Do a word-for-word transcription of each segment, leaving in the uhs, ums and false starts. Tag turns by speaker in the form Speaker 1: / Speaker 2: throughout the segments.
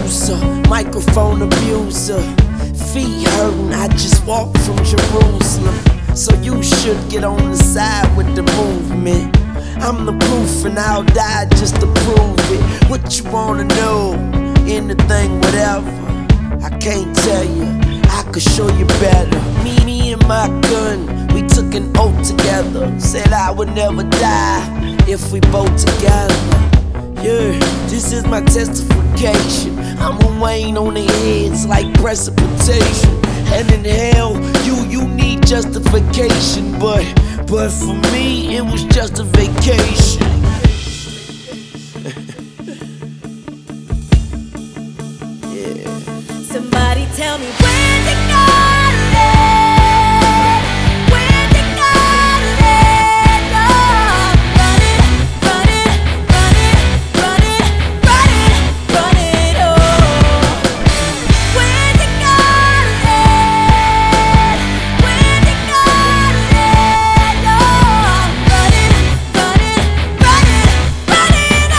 Speaker 1: seducer, microphone abuser. Feet hurting, I just walked from Jerusalem. So you should get on the side with the movement. I'm the proof and I'll die just to prove it. What you wanna know? Anything, whatever. I can't tell you, I could show you better. Me, me and my gun, we took an oath together. Said I would never die if we both together. Yeah, this is my testification. I'm a Wayne on their heads like precipitation. And in hell, you, you need justification. But, but for me, it was just a vacation. Yeah.
Speaker 2: Somebody tell me where's it gonna lead? Where's it gonna lead? Oh, run it, run it, run it, run it, run it, run it, oh. Where's it gonna lead? Where's it gonna lead? Oh, run it, run it, run it, run it,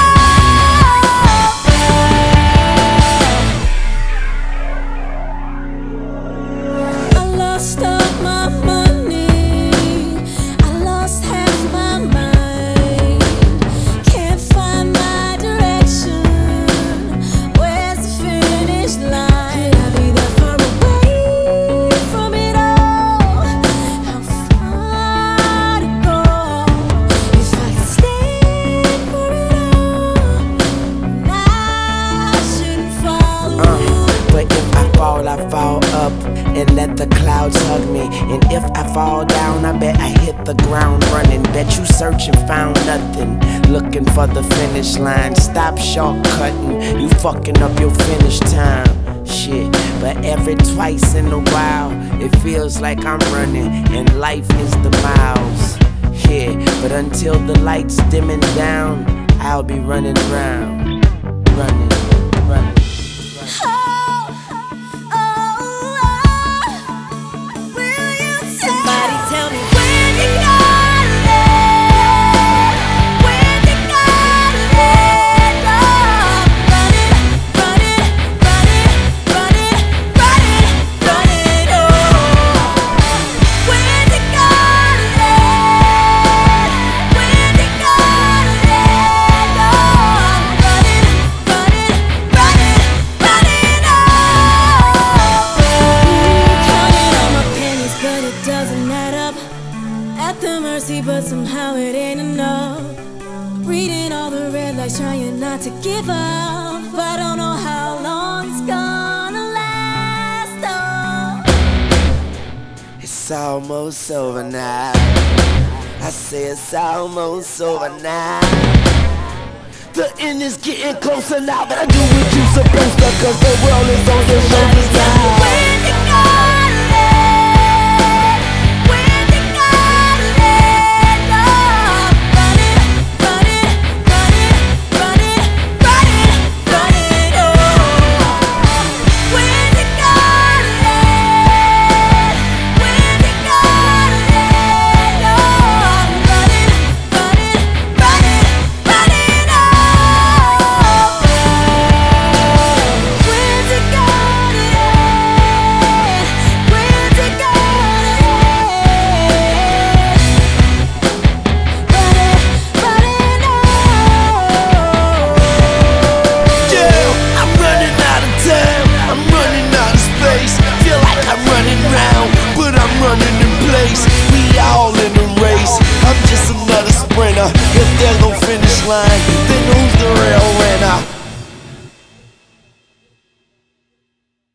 Speaker 2: oh. I lost all my money, I lost half my mind. Can't find my direction, where's the finish line? Could I be that far away from it all? How far to go? If I could stand for it all, I shouldn't follow.
Speaker 1: Uh, but if I fall, I fall up and let the clouds hug me. And if I fall down, I bet I hit the ground running. Bet you searching, found nothing, looking for the finish line. Stop shortcutting, you fucking up your finish time. Shit, but every twice in a while, it feels like I'm running and life is the miles. Yeah, but until the lights dimming down, I'll be running round, running, running.
Speaker 2: Somebody tell me where's it gonna lead? Where's it gonna lead? Oh, run it, run it, run it, run it, run it, run it, oh. Where's it gonna lead? Where's it gonna lead? Oh, run it, run it, run it, run it, oh. Counting all my pennies, but it doesn't add up. At the mercy, but somehow it ain't enough. Reading all the red lights, trying not to give up. But I don't know how long it's gonna last. Oh.
Speaker 1: It's almost over now. I say it's almost over now. The end is getting closer now, but I do what you supposed to, cause the world is on your shoulders now.
Speaker 2: Where's it gonna lead? Where's it gonna lead? Oh, run it, run it, run it, run it, run it, run it, oh. Where's it gonna lead? Where's it gonna lead? Oh, run it, run it, run it, run it, oh. Where's it gonna lead? Where's it gonna
Speaker 1: Yeah, I'm running out of time, I'm running out of space. Feel like I'm running round, but I'm running in place. We all in the race, I'm just another sprinter. If there's no finish line, then who's the real winner?